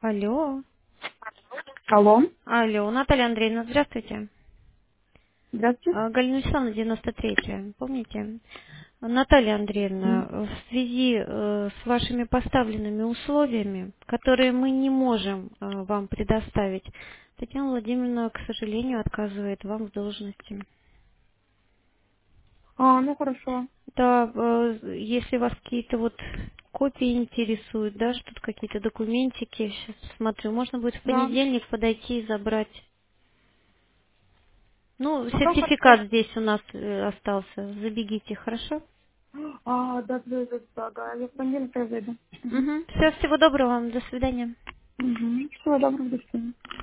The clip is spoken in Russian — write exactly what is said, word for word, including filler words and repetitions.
Алло. Алло, Алло, Наталья Андреевна, здравствуйте. здравствуйте. А, Галина Александровна, девяносто третья, помните? Наталья М. Андреевна, в связи э, с вашими поставленными условиями, которые мы не можем э, вам предоставить, Татьяна Владимировна, к сожалению, отказывает вам в должности. А, ну хорошо. Да, э, если вас какие-то вот копии интересуют, да, что-то какие-то документики, сейчас смотрю, можно будет в Да, понедельник подойти и забрать. Ну, да, хорошо. сертификат здесь у нас э, остался. Забегите, хорошо? А, да, да, да, да, да, я в понедельник зайду. Угу. Угу. Все, всего доброго вам. До свидания. Угу. Всего доброго, до свидания.